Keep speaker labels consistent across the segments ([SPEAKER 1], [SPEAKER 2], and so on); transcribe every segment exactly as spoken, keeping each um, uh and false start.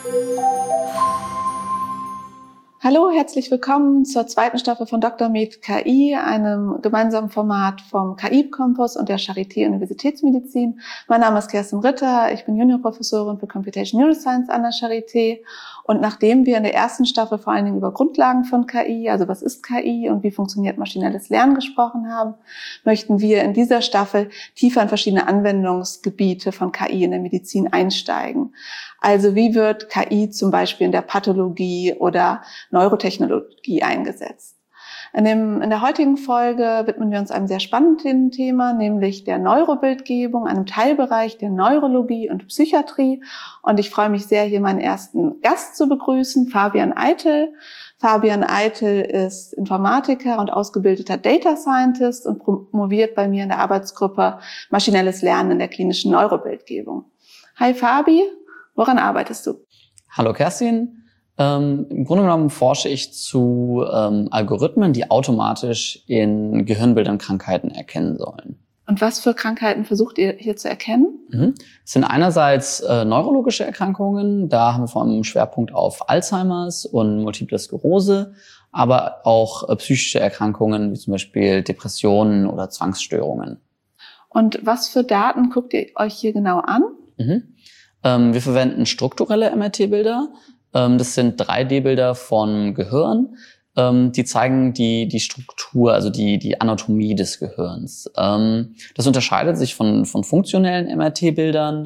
[SPEAKER 1] Hallo, herzlich willkommen zur zweiten Staffel von Doktor Med K I, einem gemeinsamen Format vom K I-Campus und der Charité Universitätsmedizin. Mein Name ist Kerstin Ritter, ich bin Juniorprofessorin für Computation Neuroscience an der Charité. Und nachdem wir in der ersten Staffel vor allen Dingen über Grundlagen von K I, also was ist K I und wie funktioniert maschinelles Lernen gesprochen haben, möchten wir in dieser Staffel tiefer in verschiedene Anwendungsgebiete von K I in der Medizin einsteigen. Also wie wird K I zum Beispiel in der Pathologie oder Neurotechnologie eingesetzt? In, dem, in der heutigen Folge widmen wir uns einem sehr spannenden Thema, nämlich der Neurobildgebung, einem Teilbereich der Neurologie und Psychiatrie. Und ich freue mich sehr, hier meinen ersten Gast zu begrüßen, Fabian Eitel. Fabian Eitel ist Informatiker und ausgebildeter Data Scientist und promoviert bei mir in der Arbeitsgruppe Maschinelles Lernen in der klinischen Neurobildgebung. Hi Fabi, woran arbeitest du?
[SPEAKER 2] Hallo Kerstin. Ähm, Im Grunde genommen forsche ich zu ähm, Algorithmen, die automatisch in Gehirnbildern Krankheiten erkennen sollen.
[SPEAKER 1] Und was für Krankheiten versucht ihr hier zu erkennen?
[SPEAKER 2] Mhm. Es sind einerseits äh, neurologische Erkrankungen, da haben wir vor allem einen Schwerpunkt auf Alzheimers und Multiple Sklerose, aber auch äh, psychische Erkrankungen wie zum Beispiel Depressionen oder Zwangsstörungen.
[SPEAKER 1] Und was für Daten guckt ihr euch hier genau an?
[SPEAKER 2] Mhm. Ähm, wir verwenden strukturelle M R T-Bilder. Das sind drei D Bilder von Gehirn, die zeigen die die Struktur, also die die Anatomie des Gehirns. Das unterscheidet sich von von funktionellen M R T-Bildern,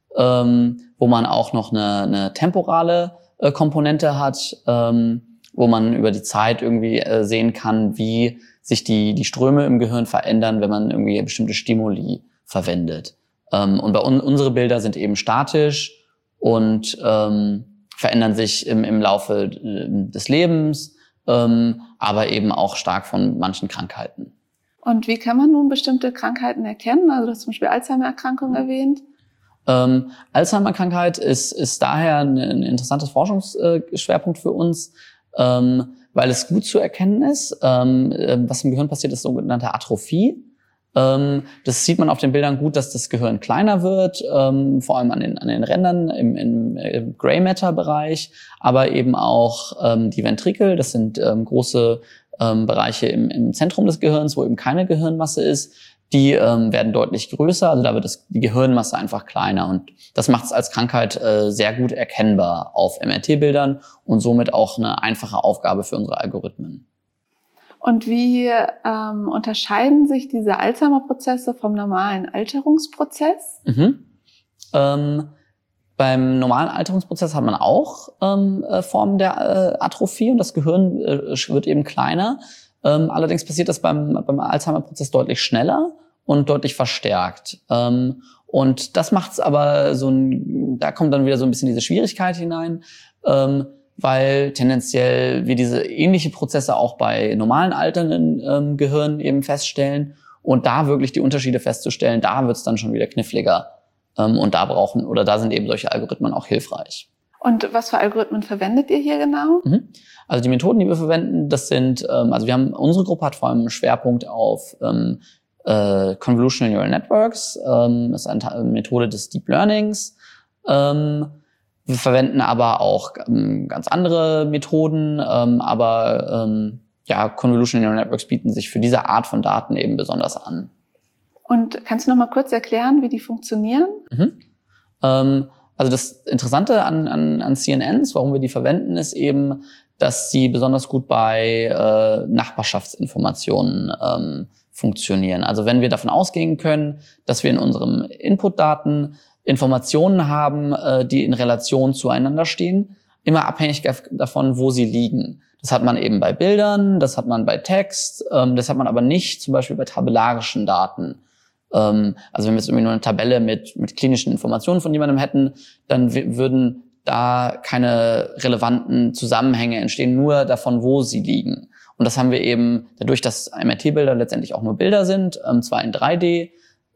[SPEAKER 2] wo man auch noch eine, eine temporale Komponente hat, wo man über die Zeit irgendwie sehen kann, wie sich die die Ströme im Gehirn verändern, wenn man irgendwie bestimmte Stimuli verwendet. Und bei uns unsere Bilder sind eben statisch und verändern sich im, im Laufe des Lebens, ähm, aber eben auch stark von manchen Krankheiten.
[SPEAKER 1] Und wie kann man nun bestimmte Krankheiten erkennen? Also du hast zum Beispiel Alzheimer-Erkrankung erwähnt.
[SPEAKER 2] Ähm, Alzheimer-Krankheit ist, ist daher ein, ein interessantes Forschungsschwerpunkt für uns, ähm, weil es gut zu erkennen ist. Ähm, was im Gehirn passiert, ist sogenannte Atrophie. Das sieht man auf den Bildern gut, dass das Gehirn kleiner wird, ähm, vor allem an den, an den Rändern im, im, im Grey Matter Bereich, aber eben auch ähm, die Ventrikel, das sind ähm, große ähm, Bereiche im, im Zentrum des Gehirns, wo eben keine Gehirnmasse ist, die ähm, werden deutlich größer, also da wird das, die Gehirnmasse einfach kleiner und das macht es als Krankheit äh, sehr gut erkennbar auf M R T-Bildern und somit auch eine einfache Aufgabe für unsere Algorithmen.
[SPEAKER 1] Und wie ähm, unterscheiden sich diese Alzheimer-Prozesse vom normalen Alterungsprozess?
[SPEAKER 2] Mhm. Ähm, beim normalen Alterungsprozess hat man auch ähm, äh, Formen der äh, Atrophie und das Gehirn äh, wird eben kleiner. Ähm, allerdings passiert das beim, beim Alzheimer-Prozess deutlich schneller und deutlich verstärkt. Ähm, und das macht es aber so ein, da kommt dann wieder so ein bisschen diese Schwierigkeit hinein, ähm, weil tendenziell wir diese ähnliche Prozesse auch bei normalen alternden ähm, Gehirnen eben feststellen und da wirklich die Unterschiede festzustellen, da wird es dann schon wieder kniffliger ähm, und da brauchen oder da sind eben solche Algorithmen auch hilfreich.
[SPEAKER 1] Und was für Algorithmen verwendet ihr hier genau?
[SPEAKER 2] Mhm. Also die Methoden, die wir verwenden, das sind, ähm, also wir haben, unsere Gruppe hat vor allem einen Schwerpunkt auf ähm, äh, Convolutional Neural Networks, ähm, das ist eine Methode des Deep Learnings. Ähm, Wir verwenden aber auch ähm, ganz andere Methoden, ähm, aber ähm, ja, Convolutional Neural Networks bieten sich für diese Art von Daten eben besonders an.
[SPEAKER 1] Und kannst du noch mal kurz erklären, wie die funktionieren?
[SPEAKER 2] Mhm. Ähm, also das Interessante an, an, an C N Ns, warum wir die verwenden, ist eben, dass sie besonders gut bei äh, Nachbarschaftsinformationen ähm, funktionieren. Also wenn wir davon ausgehen können, dass wir in unseren Inputdaten Informationen haben, die in Relation zueinander stehen, immer abhängig davon, wo sie liegen. Das hat man eben bei Bildern, das hat man bei Text, das hat man aber nicht zum Beispiel bei tabellarischen Daten. Also wenn wir jetzt irgendwie nur eine Tabelle mit, mit klinischen Informationen von jemandem hätten, dann würden da keine relevanten Zusammenhänge entstehen, nur davon, wo sie liegen. Und das haben wir eben dadurch, dass M R T-Bilder letztendlich auch nur Bilder sind, zwar in drei D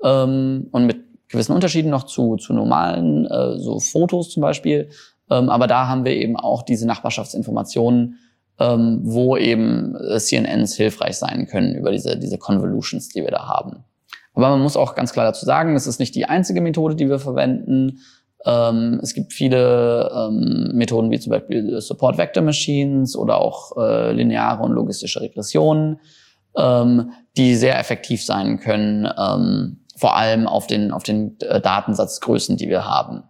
[SPEAKER 2] und mit gewissen Unterschieden noch zu, zu normalen, äh, so Fotos zum Beispiel. Ähm, aber da haben wir eben auch diese Nachbarschaftsinformationen, ähm, wo eben äh, C N Ns hilfreich sein können über diese, diese Convolutions, die wir da haben. Aber man muss auch ganz klar dazu sagen, das ist nicht die einzige Methode, die wir verwenden. Ähm, es gibt viele ähm, Methoden wie zum Beispiel Support Vector Machines oder auch äh, lineare und logistische Regressionen, ähm, die sehr effektiv sein können, ähm, vor allem auf den, auf den äh, Datensatzgrößen, die wir haben.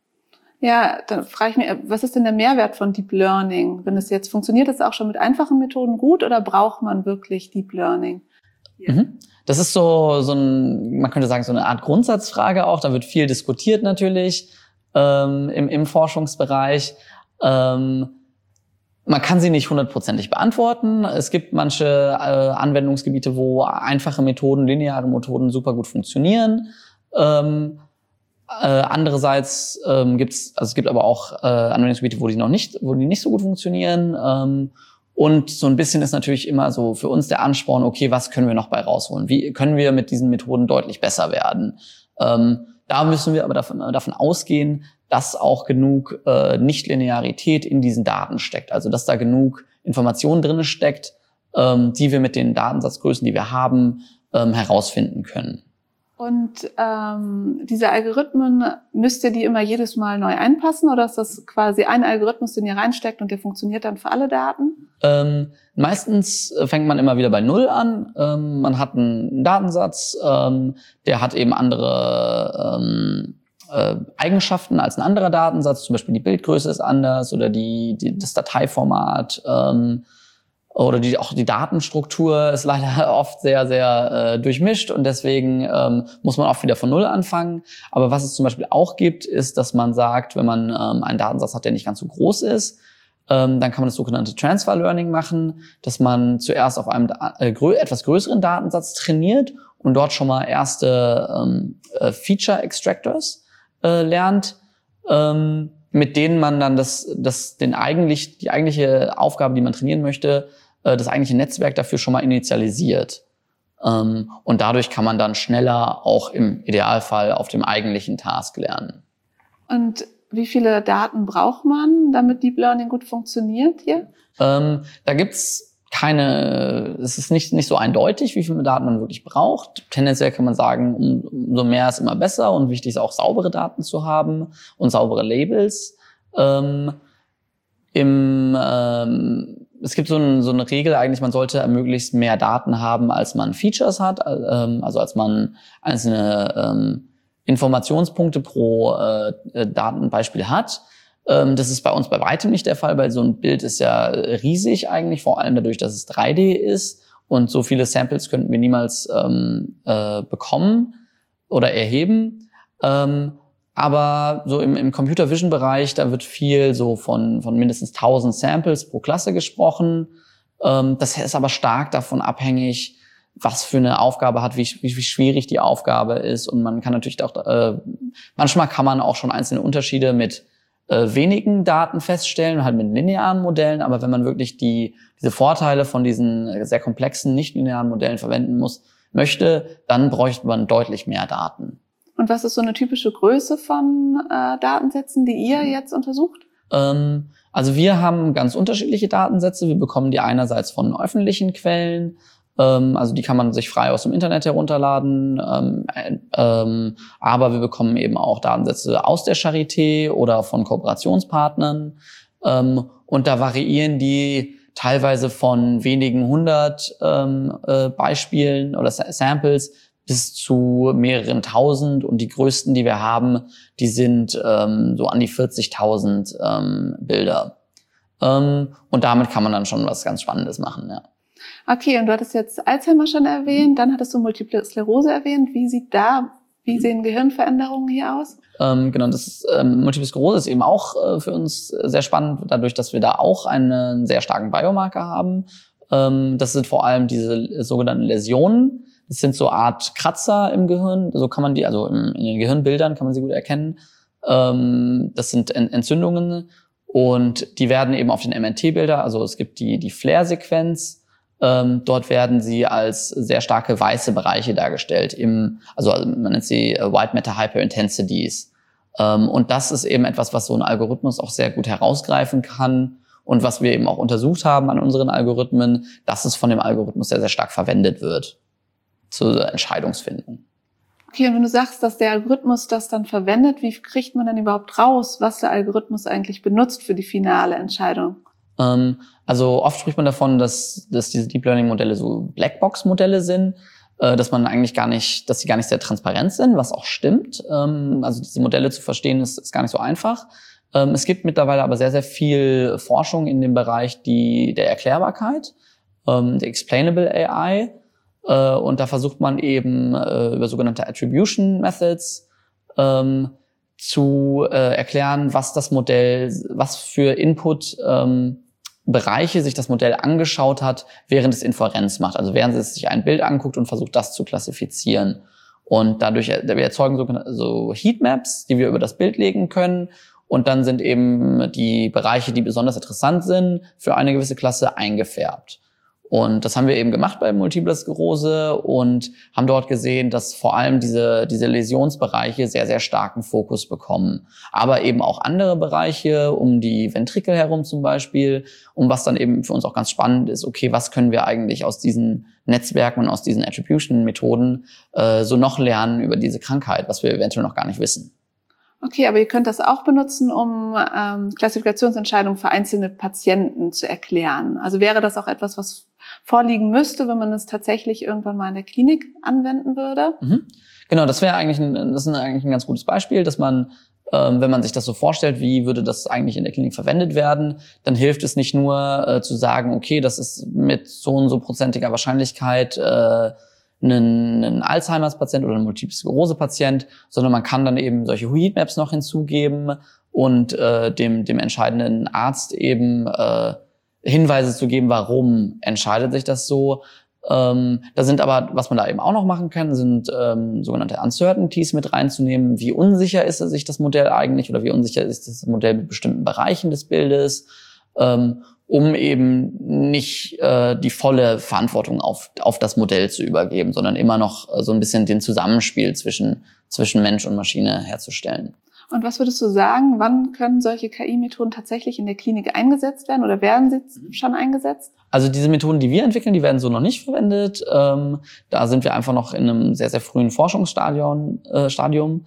[SPEAKER 1] Ja, dann frage ich mich, was ist denn der Mehrwert von Deep Learning? Wenn es jetzt funktioniert, das auch schon mit einfachen Methoden gut oder braucht man wirklich Deep Learning?
[SPEAKER 2] Ja. Mhm. Das ist so, so ein, man könnte sagen, so eine Art Grundsatzfrage auch. Da wird viel diskutiert natürlich ähm, im, im Forschungsbereich. Ähm, man kann sie nicht hundertprozentig beantworten. Es gibt manche äh, Anwendungsgebiete, wo einfache Methoden, lineare Methoden super gut funktionieren. Ähm, äh, andererseits ähm, gibt's, also es gibt aber auch äh, Anwendungsgebiete, wo die noch nicht, wo die nicht so gut funktionieren. Ähm, Und so ein bisschen ist natürlich immer so für uns der Ansporn, okay, was können wir noch bei rausholen? Wie können wir mit diesen Methoden deutlich besser werden? Ähm, da müssen wir aber davon, davon ausgehen, dass auch genug äh, Nichtlinearität in diesen Daten steckt. Also dass da genug Information drin steckt, ähm, die wir mit den Datensatzgrößen, die wir haben, ähm, herausfinden können.
[SPEAKER 1] Und ähm, diese Algorithmen, müsst ihr die immer jedes Mal neu einpassen oder ist das quasi ein Algorithmus, den ihr reinsteckt und der funktioniert dann für alle Daten?
[SPEAKER 2] Ähm, meistens fängt man immer wieder bei Null an. Ähm, man hat einen Datensatz, ähm, der hat eben andere ähm, äh, Eigenschaften als ein anderer Datensatz. Zum Beispiel die Bildgröße ist anders oder die, die das Dateiformat. Ähm, Oder die, auch die Datenstruktur ist leider oft sehr, sehr äh, durchmischt und deswegen ähm, muss man oft wieder von Null anfangen. Aber was es zum Beispiel auch gibt, ist, dass man sagt, wenn man ähm, einen Datensatz hat, der nicht ganz so groß ist, ähm, dann kann man das sogenannte Transfer Learning machen, dass man zuerst auf einem äh, grö- etwas größeren Datensatz trainiert und dort schon mal erste ähm, äh, Feature Extractors äh, lernt, ähm, mit denen man dann das, das, den eigentlich, die eigentliche Aufgabe, die man trainieren möchte, das eigentliche Netzwerk dafür schon mal initialisiert. Und dadurch kann man dann schneller auch im Idealfall auf dem eigentlichen Task lernen.
[SPEAKER 1] Und wie viele Daten braucht man, damit Deep Learning gut funktioniert hier?
[SPEAKER 2] Ähm, da gibt's keine, es ist nicht, nicht so eindeutig, wie viele Daten man wirklich braucht. Tendenziell kann man sagen, um, umso mehr ist immer besser und wichtig ist auch saubere Daten zu haben und saubere Labels. Ähm, im, ähm, es gibt so, ein, so eine Regel eigentlich, man sollte möglichst mehr Daten haben, als man Features hat, ähm, also als man einzelne ähm, Informationspunkte pro äh, Datenbeispiel hat. Ähm, das ist bei uns bei weitem nicht der Fall, weil so ein Bild ist ja riesig eigentlich, vor allem dadurch, dass es drei D ist und so viele Samples könnten wir niemals ähm, äh, bekommen oder erheben. Ähm, aber so im, im Computer Vision Bereich, da wird viel so von, von mindestens tausend Samples pro Klasse gesprochen. Ähm, das ist aber stark davon abhängig, was für eine Aufgabe hat, wie, wie, wie schwierig die Aufgabe ist. Und man kann natürlich auch, äh, manchmal kann man auch schon einzelne Unterschiede mit äh, wenigen Daten feststellen, halt mit linearen Modellen. Aber wenn man wirklich die, diese Vorteile von diesen sehr komplexen, nicht linearen Modellen verwenden muss, möchte, dann bräuchte man deutlich mehr Daten.
[SPEAKER 1] Und was ist so eine typische Größe von äh, Datensätzen, die ihr jetzt untersucht?
[SPEAKER 2] Ähm, also wir haben ganz unterschiedliche Datensätze. Wir bekommen die einerseits von öffentlichen Quellen, ähm, also die kann man sich frei aus dem Internet herunterladen, ähm, äh, ähm, aber wir bekommen eben auch Datensätze aus der Charité oder von Kooperationspartnern. Ähm, und da variieren die teilweise von wenigen hundert ähm, äh, Beispielen oder Samples bis zu mehreren tausend und die größten, die wir haben, die sind ähm, so an die vierzigtausend ähm, Bilder. Ähm, und damit kann man dann schon was ganz Spannendes machen, ja.
[SPEAKER 1] Okay, und du hattest jetzt Alzheimer schon erwähnt, dann hattest du Multiple Sklerose erwähnt. Wie sieht da, wie sehen Gehirnveränderungen hier aus?
[SPEAKER 2] Ähm, genau, das ist, ähm, Multiple Sklerose ist eben auch äh, für uns sehr spannend, dadurch, dass wir da auch einen sehr starken Biomarker haben. Ähm, das sind vor allem diese sogenannten Läsionen. Das sind so Art Kratzer im Gehirn, so kann man die, also in den Gehirnbildern kann man sie gut erkennen. Ähm, das sind Entzündungen und die werden eben auf den M R T-Bilder, also es gibt die, die Flair-Sequenz, ähm, dort werden sie als sehr starke weiße Bereiche dargestellt, im, also man nennt sie White Matter Hyperintensities. Ähm, und das ist eben etwas, was so ein Algorithmus auch sehr gut herausgreifen kann und was wir eben auch untersucht haben an unseren Algorithmen, dass es von dem Algorithmus sehr, sehr stark verwendet wird zur Entscheidungsfindung.
[SPEAKER 1] Okay, und wenn du sagst, dass der Algorithmus das dann verwendet, wie kriegt man dann überhaupt raus, was der Algorithmus eigentlich benutzt für die finale Entscheidung?
[SPEAKER 2] Ähm, also oft spricht man davon, dass, dass diese Deep Learning Modelle so Blackbox-Modelle sind, äh, dass man eigentlich gar nicht, dass sie gar nicht sehr transparent sind, was auch stimmt. Ähm, also diese Modelle zu verstehen ist, ist gar nicht so einfach. Ähm, es gibt mittlerweile aber sehr, sehr viel Forschung in dem Bereich die, der Erklärbarkeit, ähm, der Explainable A I. Äh, und da versucht man eben äh, über sogenannte Attribution Methods ähm, zu äh, erklären, was das Modell, was für Input ähm, Bereiche sich das Modell angeschaut hat, während es Inferenz macht. Also während es sich ein Bild anguckt und versucht, das zu klassifizieren. Und dadurch, wir erzeugen so, so Heatmaps, die wir über das Bild legen können. Und dann sind eben die Bereiche, die besonders interessant sind, für eine gewisse Klasse eingefärbt. Und das haben wir eben gemacht bei Multipler Sklerose und haben dort gesehen, dass vor allem diese, diese Läsionsbereiche sehr, sehr starken Fokus bekommen. Aber eben auch andere Bereiche, um die Ventrikel herum zum Beispiel. Und was dann eben für uns auch ganz spannend ist, okay, was können wir eigentlich aus diesen Netzwerken und aus diesen Attribution-Methoden äh, so noch lernen über diese Krankheit, was wir eventuell noch gar nicht wissen.
[SPEAKER 1] Okay, aber ihr könnt das auch benutzen, um ähm, Klassifikationsentscheidungen für einzelne Patienten zu erklären. Also wäre das auch etwas, was vorliegen müsste, wenn man es tatsächlich irgendwann mal in der Klinik anwenden würde?
[SPEAKER 2] Mhm. Genau, das wäre eigentlich ein, das ist eigentlich ein ganz gutes Beispiel, dass man, ähm, wenn man sich das so vorstellt, wie würde das eigentlich in der Klinik verwendet werden, dann hilft es nicht nur äh, zu sagen, okay, das ist mit so und so prozentiger Wahrscheinlichkeit äh, ein, ein Alzheimer's-Patient oder ein Multiple-Sklerose-Patient, sondern man kann dann eben solche Heatmaps noch hinzugeben und äh, dem, dem entscheidenden Arzt eben äh, Hinweise zu geben, warum entscheidet sich das so. Ähm, da sind aber, was man da eben auch noch machen kann, sind ähm, sogenannte Uncertainties mit reinzunehmen. Wie unsicher ist sich das Modell eigentlich oder wie unsicher ist das Modell mit bestimmten Bereichen des Bildes, ähm, um eben nicht äh, die volle Verantwortung auf, auf das Modell zu übergeben, sondern immer noch äh, so ein bisschen den Zusammenspiel zwischen, zwischen Mensch und Maschine herzustellen.
[SPEAKER 1] Und was würdest du sagen, wann können solche K I-Methoden tatsächlich in der Klinik eingesetzt werden oder werden sie schon eingesetzt?
[SPEAKER 2] Also diese Methoden, die wir entwickeln, die werden so noch nicht verwendet. Ähm, da sind wir einfach noch in einem sehr, sehr frühen Forschungsstadium. Äh, Stadium.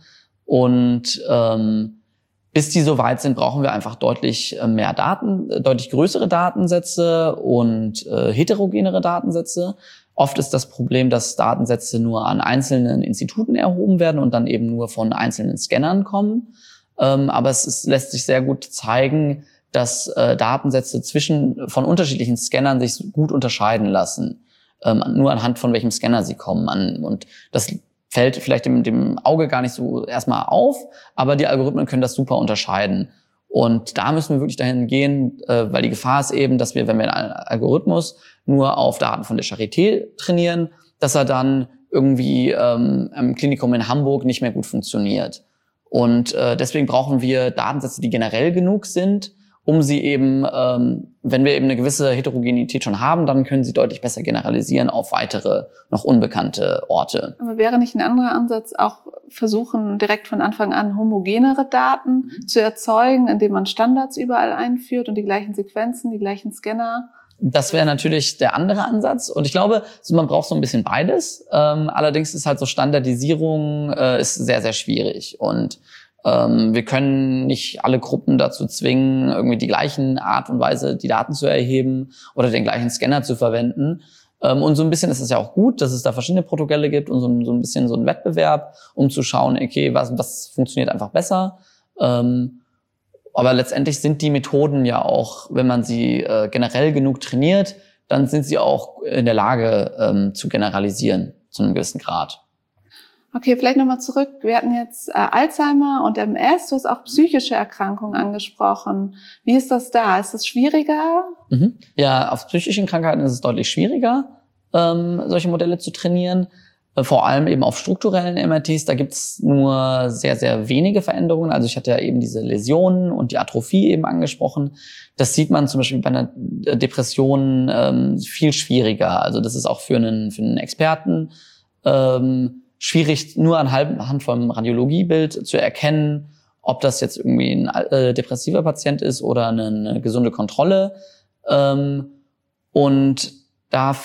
[SPEAKER 2] Und ähm, bis die so weit sind, brauchen wir einfach deutlich äh, mehr Daten, äh, deutlich größere Datensätze und äh, heterogenere Datensätze. Oft ist das Problem, dass Datensätze nur an einzelnen Instituten erhoben werden und dann eben nur von einzelnen Scannern kommen. Ähm, aber es ist, lässt sich sehr gut zeigen, dass äh, Datensätze zwischen von unterschiedlichen Scannern sich gut unterscheiden lassen. Ähm, nur anhand von welchem Scanner sie kommen. An, und das fällt vielleicht dem, dem Auge gar nicht so erstmal auf, aber die Algorithmen können das super unterscheiden. Und da müssen wir wirklich dahin gehen, äh, weil die Gefahr ist eben, dass wir, wenn wir einen Algorithmus nur auf Daten von der Charité trainieren, dass er dann irgendwie ähm, im Klinikum in Hamburg nicht mehr gut funktioniert. Und äh, deswegen brauchen wir Datensätze, die generell genug sind, um sie eben, ähm, wenn wir eben eine gewisse Heterogenität schon haben, dann können sie deutlich besser generalisieren auf weitere, noch unbekannte Orte.
[SPEAKER 1] Aber wäre nicht ein anderer Ansatz auch versuchen, direkt von Anfang an homogenere Daten mhm. zu erzeugen, indem man Standards überall einführt und die gleichen Sequenzen, die gleichen Scanner?
[SPEAKER 2] Das wäre natürlich der andere Ansatz. Und ich glaube, man braucht so ein bisschen beides. Ähm, allerdings ist halt so Standardisierung äh, ist sehr, sehr schwierig. Und ähm, wir können nicht alle Gruppen dazu zwingen, irgendwie die gleichen Art und Weise die Daten zu erheben oder den gleichen Scanner zu verwenden. Ähm, und so ein bisschen ist es ja auch gut, dass es da verschiedene Protokolle gibt und so, so ein bisschen so ein Wettbewerb, um zu schauen, okay, was, was funktioniert einfach besser. Ähm, aber letztendlich sind die Methoden ja auch, wenn man sie äh, generell genug trainiert, dann sind sie auch in der Lage ähm, zu generalisieren zu einem gewissen Grad.
[SPEAKER 1] Okay, vielleicht nochmal zurück. Wir hatten jetzt äh, Alzheimer und M S. Du hast auch psychische Erkrankungen angesprochen. Wie ist das da? Ist das schwieriger?
[SPEAKER 2] Mhm. Ja, auf psychischen Krankheiten ist es deutlich schwieriger, ähm, solche Modelle zu trainieren. Äh, vor allem eben auf strukturellen M R Ts. Da gibt's nur sehr, sehr wenige Veränderungen. Also ich hatte ja eben diese Läsionen und die Atrophie eben angesprochen. Das sieht man zum Beispiel bei einer Depression ähm, viel schwieriger. Also das ist auch für einen, für einen Experten ähm, schwierig, nur anhand vom Radiologiebild zu erkennen, ob das jetzt irgendwie ein äh, depressiver Patient ist oder eine, eine gesunde Kontrolle. Ähm, und Da,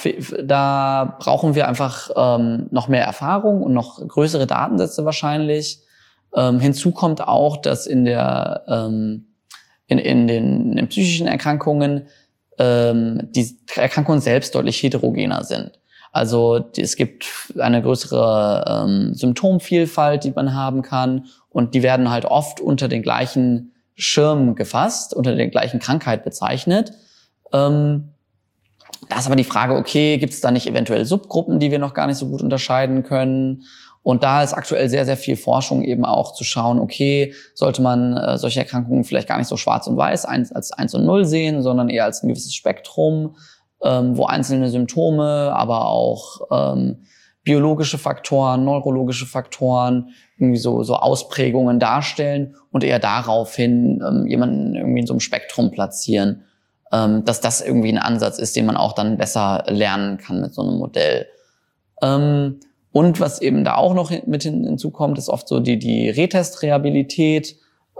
[SPEAKER 2] da brauchen wir einfach ähm, noch mehr Erfahrung und noch größere Datensätze wahrscheinlich. Ähm, hinzu kommt auch, dass in der ähm, in, in, den, in den psychischen Erkrankungen ähm, die Erkrankungen selbst deutlich heterogener sind. Also die, es gibt eine größere ähm, Symptomvielfalt, die man haben kann, und die werden halt oft unter den gleichen Schirm gefasst, unter der gleichen Krankheit bezeichnet. Ähm, da ist aber die Frage, okay, gibt es da nicht eventuell Subgruppen, die wir noch gar nicht so gut unterscheiden können? Und da ist aktuell sehr, sehr viel Forschung eben auch zu schauen, okay, sollte man äh, solche Erkrankungen vielleicht gar nicht so schwarz und weiß eins, als eins und null sehen, sondern eher als ein gewisses Spektrum, ähm, wo einzelne Symptome, aber auch ähm, biologische Faktoren, neurologische Faktoren, irgendwie so, so Ausprägungen darstellen und eher daraufhin ähm, jemanden irgendwie in so einem Spektrum platzieren, ähm, dass das irgendwie ein Ansatz ist, den man auch dann besser lernen kann mit so einem Modell. Ähm, Und was eben da auch noch mit hinzukommt, ist oft so die, die Retest-Reabilität.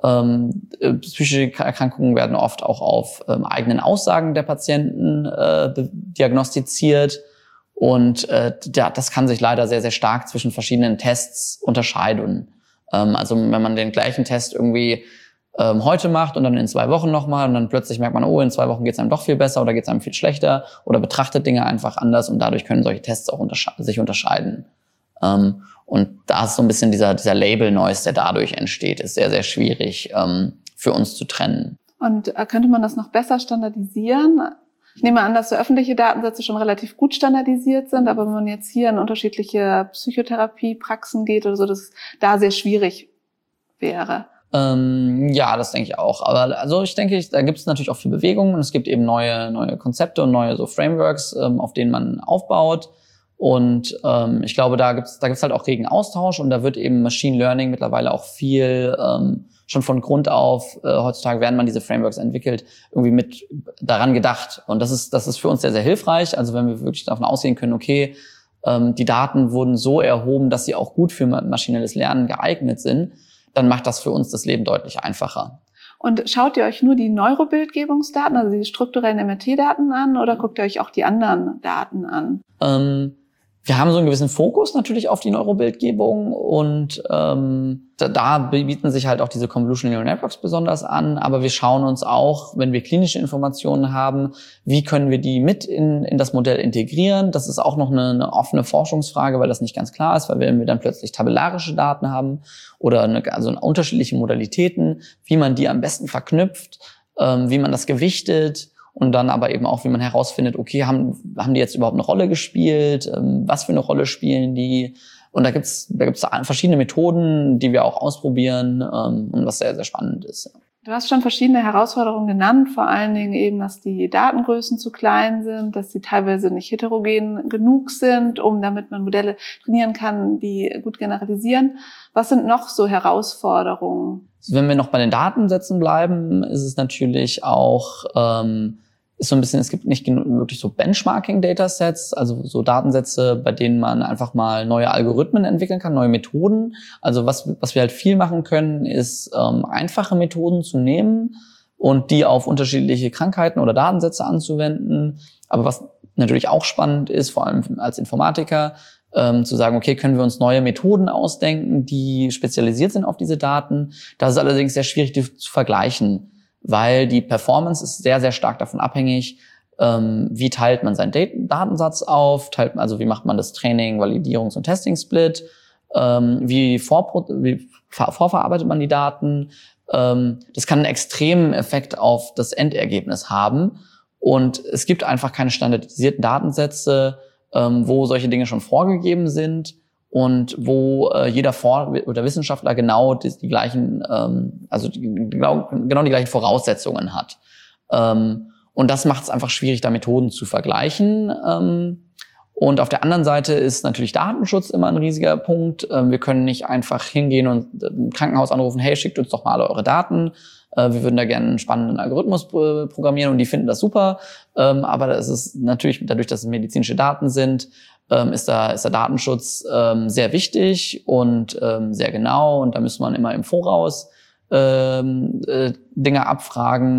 [SPEAKER 2] Ähm, psychische Erkrankungen werden oft auch auf ähm, eigenen Aussagen der Patienten äh, diagnostiziert. Und äh, ja, das kann sich leider sehr, sehr stark zwischen verschiedenen Tests unterscheiden. Ähm, also wenn man den gleichen Test irgendwie ähm, heute macht und dann in zwei Wochen nochmal und dann plötzlich merkt man, oh, in zwei Wochen geht es einem doch viel besser oder geht es einem viel schlechter oder betrachtet Dinge einfach anders, und dadurch können solche Tests auch untersche- sich unterscheiden. Ähm, und da ist so ein bisschen dieser, dieser Label-Noise, der dadurch entsteht, ist sehr, sehr schwierig ähm, für uns zu trennen.
[SPEAKER 1] Und äh, könnte man das noch besser standardisieren? Ich nehme an, dass so öffentliche Datensätze schon relativ gut standardisiert sind, aber wenn man jetzt hier in unterschiedliche Psychotherapiepraxen geht oder so, dass es da sehr schwierig wäre.
[SPEAKER 2] Ähm, ja, das denke ich auch. Aber also ich denke, da gibt es natürlich auch viel Bewegung und es gibt eben neue neue Konzepte und neue so Frameworks, ähm, auf denen man aufbaut. Und ähm, ich glaube, da gibt's da gibt's halt auch regen Austausch, und da wird eben Machine Learning mittlerweile auch viel ähm, schon von Grund auf, äh, heutzutage werden man diese Frameworks entwickelt, irgendwie mit daran gedacht. Und das ist das ist für uns sehr, sehr hilfreich. Also wenn wir wirklich davon ausgehen können, okay, ähm, die Daten wurden so erhoben, dass sie auch gut für maschinelles Lernen geeignet sind, dann macht das für uns das Leben deutlich einfacher.
[SPEAKER 1] Und schaut ihr euch nur die Neurobildgebungsdaten, also die strukturellen M R T-Daten an, oder guckt ihr euch auch die anderen Daten an?
[SPEAKER 2] Ähm, wir haben so einen gewissen Fokus natürlich auf die Neurobildgebung, und ähm, da, da bieten sich halt auch diese Convolutional Neural Networks besonders an, aber wir schauen uns auch, wenn wir klinische Informationen haben, wie können wir die mit in, in das Modell integrieren. Das ist auch noch eine, eine offene Forschungsfrage, weil das nicht ganz klar ist, weil wenn wir dann plötzlich tabellarische Daten haben oder eine, also unterschiedliche Modalitäten, wie man die am besten verknüpft, ähm, wie man das gewichtet. Und dann aber eben auch, wie man herausfindet, okay, haben haben die jetzt überhaupt eine Rolle gespielt? Ähm, was für eine Rolle spielen die? Und da gibt's da gibt's verschiedene Methoden, die wir auch ausprobieren, ähm, und was sehr, sehr spannend ist.
[SPEAKER 1] Du hast schon verschiedene Herausforderungen genannt, vor allen Dingen eben, dass die Datengrößen zu klein sind, dass sie teilweise nicht heterogen genug sind, um damit man Modelle trainieren kann, die gut generalisieren. Was sind noch so Herausforderungen?
[SPEAKER 2] Wenn wir noch bei den Datensätzen bleiben, ist es natürlich auch ähm, ist so ein bisschen, es gibt nicht genug, wirklich so Benchmarking-Datasets, also so Datensätze, bei denen man einfach mal neue Algorithmen entwickeln kann, neue Methoden. Also was was wir halt viel machen können, ist ähm, einfache Methoden zu nehmen und die auf unterschiedliche Krankheiten oder Datensätze anzuwenden. Aber was natürlich auch spannend ist, vor allem als Informatiker, ähm, zu sagen, okay, können wir uns neue Methoden ausdenken, die spezialisiert sind auf diese Daten. Das ist allerdings sehr schwierig, die zu vergleichen, weil die Performance ist sehr, sehr stark davon abhängig, ähm, wie teilt man seinen Dat- Datensatz auf, teilt, also wie macht man das Training, Validierungs- und Testing-Split, ähm, wie, vor, wie vorverarbeitet man die Daten. Ähm, das kann einen extremen Effekt auf das Endergebnis haben, und es gibt einfach keine standardisierten Datensätze, ähm, wo solche Dinge schon vorgegeben sind und wo äh, jeder Vor- oder Wissenschaftler genau die, die gleichen, ähm, also die, genau, genau die gleichen Voraussetzungen hat. Ähm, und das macht es einfach schwierig, da Methoden zu vergleichen. Ähm, und auf der anderen Seite ist natürlich Datenschutz immer ein riesiger Punkt. Ähm, wir können nicht einfach hingehen und ein Krankenhaus anrufen, hey, schickt uns doch mal alle eure Daten. Äh, wir würden da gerne einen spannenden Algorithmus äh, programmieren, und die finden das super. Ähm, aber das ist natürlich, dadurch, dass es medizinische Daten sind, ähm, ist da, ist der Datenschutz ähm, sehr wichtig und ähm, sehr genau. Und da müsste man immer im Voraus ähm, äh, Dinge abfragen.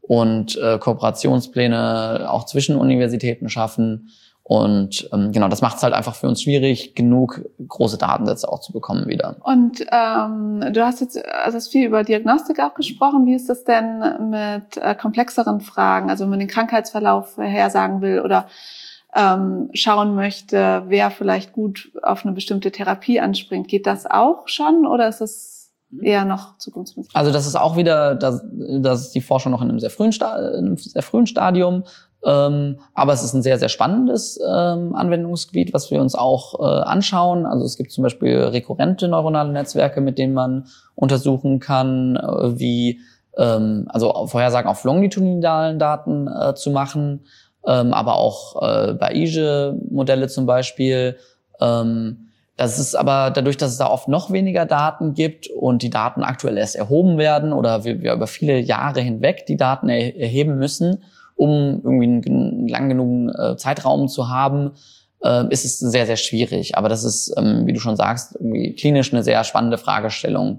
[SPEAKER 2] und äh, Kooperationspläne auch zwischen Universitäten schaffen. Und ähm, genau, das macht es halt einfach für uns schwierig, genug große Datensätze auch zu bekommen wieder.
[SPEAKER 1] Und ähm, du hast jetzt also hast viel über Diagnostik auch gesprochen. Wie ist das denn mit äh, komplexeren Fragen? Also wenn man den Krankheitsverlauf vorhersagen will oder ähm, schauen möchte, wer vielleicht gut auf eine bestimmte Therapie anspringt, geht das auch schon oder ist es eher noch Zukunftsmusik?
[SPEAKER 2] Also das ist auch wieder, das, das ist die Forschung noch in einem sehr frühen, Sta- in einem sehr frühen Stadium. Ähm, aber es ist ein sehr, sehr spannendes ähm, Anwendungsgebiet, was wir uns auch äh, anschauen. Also es gibt zum Beispiel rekurrente neuronale Netzwerke, mit denen man untersuchen kann, äh, wie ähm, also Vorhersagen auf longitudinalen Daten äh, zu machen, ähm, aber auch äh, Bayesian-Modelle zum Beispiel. Ähm, das ist aber dadurch, dass es da oft noch weniger Daten gibt und die Daten aktuell erst erhoben werden oder wir, wir über viele Jahre hinweg die Daten er, erheben müssen, um irgendwie einen lang genug äh, Zeitraum zu haben, äh, ist es sehr, sehr schwierig. Aber das ist, ähm, wie du schon sagst, irgendwie klinisch eine sehr spannende Fragestellung.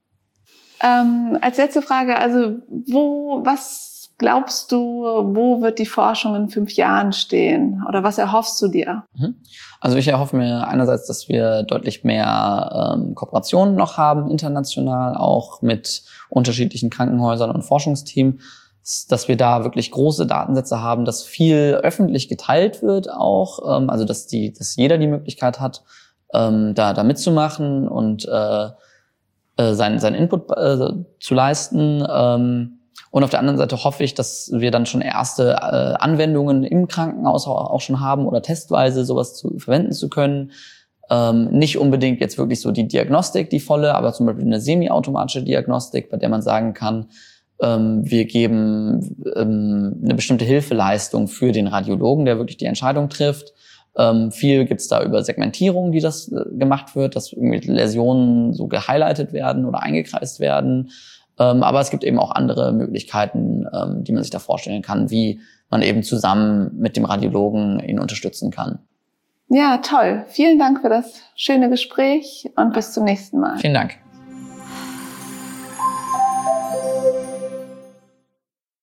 [SPEAKER 1] Ähm, als letzte Frage, also wo, was glaubst du, wo wird die Forschung in fünf Jahren stehen? Oder was erhoffst du dir?
[SPEAKER 2] Also ich erhoffe mir einerseits, dass wir deutlich mehr ähm, Kooperationen noch haben, international, auch mit unterschiedlichen Krankenhäusern und Forschungsteams, dass wir da wirklich große Datensätze haben, dass viel öffentlich geteilt wird auch, ähm, also dass die, dass jeder die Möglichkeit hat, ähm, da da mitzumachen und äh, äh, seinen seinen Input äh, zu leisten. Ähm, und auf der anderen Seite hoffe ich, dass wir dann schon erste äh, Anwendungen im Krankenhaus auch, auch schon haben oder testweise sowas zu verwenden zu können. Ähm, nicht unbedingt jetzt wirklich so die Diagnostik, die volle, aber zum Beispiel eine semi-automatische Diagnostik, bei der man sagen kann, wir geben ähm, eine bestimmte Hilfeleistung für den Radiologen, der wirklich die Entscheidung trifft. Ähm, viel gibt's da über Segmentierung, die das äh, gemacht wird, dass irgendwie Läsionen so gehighlightet werden oder eingekreist werden. Ähm, aber es gibt eben auch andere Möglichkeiten, ähm, die man sich da vorstellen kann, wie man eben zusammen mit dem Radiologen ihn unterstützen kann.
[SPEAKER 1] Ja, toll. Vielen Dank für das schöne Gespräch und bis zum nächsten Mal.
[SPEAKER 2] Vielen Dank.